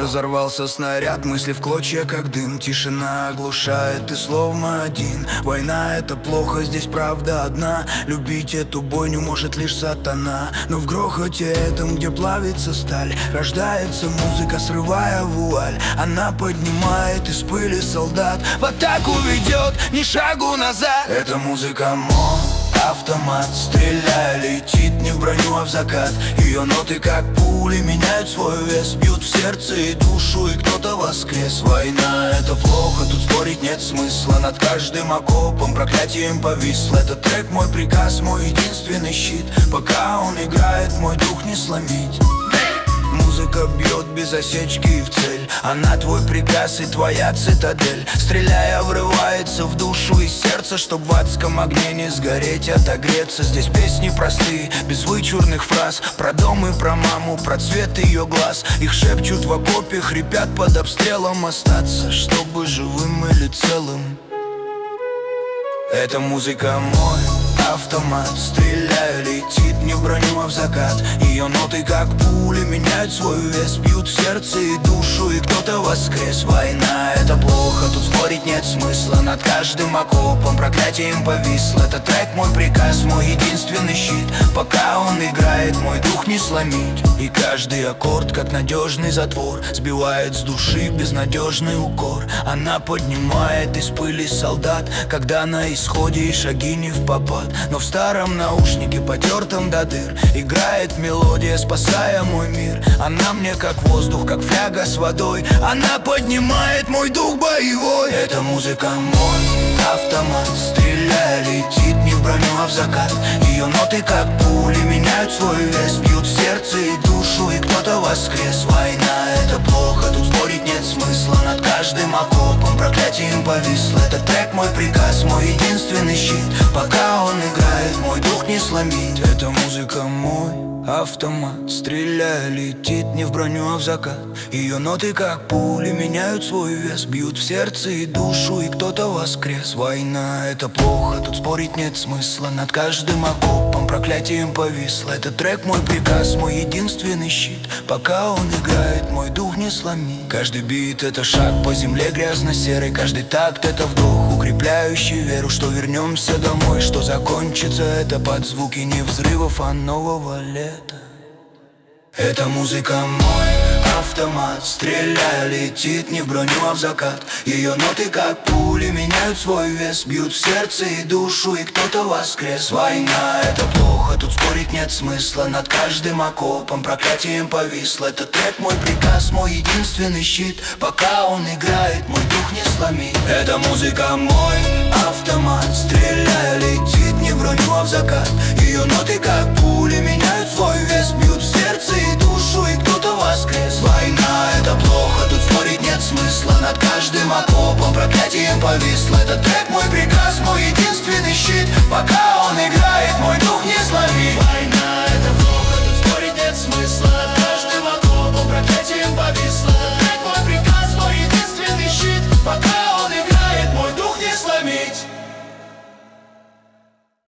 Разорвался снаряд, мысли в клочья, как дым. Тишина оглушает, ты словно один. Война — это плохо, здесь правда одна. Любить эту бойню может лишь сатана. Но в грохоте этом, где плавится сталь, рождается музыка, срывая вуаль. Она поднимает из пыли солдат, в атаку ведет, ни шагу назад. Эта музыка мой автомат, стреляя, летит не в броню, а в закат. Ее ноты, как пули, меняют свой вес, бьют в сердце и душу, и кто-то воскрес. Война — это плохо, тут спорить нет смысла. Над каждым окопом проклятием повисло. Этот трек мой приказ, мой единственный щит. Пока он играет, мой дух не сломить. Музыка бьет без осечки и в цель. Она твой приказ и твоя цитадель. Стреляя, врывается в душу и сердце, чтоб в адском огне не сгореть, отогреться. Здесь песни простые, без вычурных фраз. Про дом и про маму, про цвет ее глаз. Их шепчут в окопе, хрипят под обстрелом. Остаться, чтобы живым или целым. Эта музыка мой автомат, стреляю, летит не в броню, а в закат. Ее ноты, как пули, меняют свой вес, бьют в сердце и душу, и кто-то воскрес. Война — это плохо, тут спорить нет смысла. Над каждым окопом проклятием повисло. Этот трек мой приказ, мой единственный щит. Пока он играет, мой дух не сломить. И каждый аккорд, как надежный затвор, сбивает с души безнадежный укор. Она поднимает из пыли солдат, когда на исходе и шаги не в попад. Но в старом наушнике, потертом до дыр, играет мелодия, спасая мой мир. Она мне как воздух, как фляга с водой. Она поднимает мой дух боевой. Эта музыка мой автомат, стреляя, летит не в броню, а в закат. Ее ноты, как пули, меняют свой вес, бьют в сердце и душу, и кто-то воскрес. Война — это плохо, тут спорить нет смысла. Над каждым окопом проклятием повисло. Этот трек мой приказ, мой единственный щит. Пока он играет, мой дух не сломить. Эта музыка мой автомат, стреляя, летит не в броню, а в закат. Ее ноты, как пули, меняют свой вес, бьют в сердце и душу, и кто-то воскрес. Война — это плохо, тут спорить нет смысла. Над каждым окопом проклятием повисло. Этот трек мой приказ, мой единственный щит. Пока он играет, мой дух не сломить. Каждый бит — это шаг по земле грязно-серой. Каждый такт — это вдох, укрепляющий веру, что вернемся домой, что закончится это под звуки не взрывов, а нового лета. Эта музыка мой автомат, стреляя, летит не в броню, а в закат. Ее ноты, как пули, меняют свой вес, бьют в сердце и душу, и кто-то воскрес. Война — это плохо, тут спорить нет смысла. Над каждым окопом проклятием повисло. Этот трек мой приказ, мой единственный щит. Пока он играет, мой дух не сломить. Эта музыка мой автомат, стреляя, летит не в броню, а в закат. Ее ноты, как пули, меняют свой вес, бьют в сердце и душу, и кто-то воскрес. Война — это плохо, тут спорить нет смысла. Над каждым окопом проклятием повисло. Этот трек мой приказ, мой единственный щит. Пока он играет, мой дух не сломить.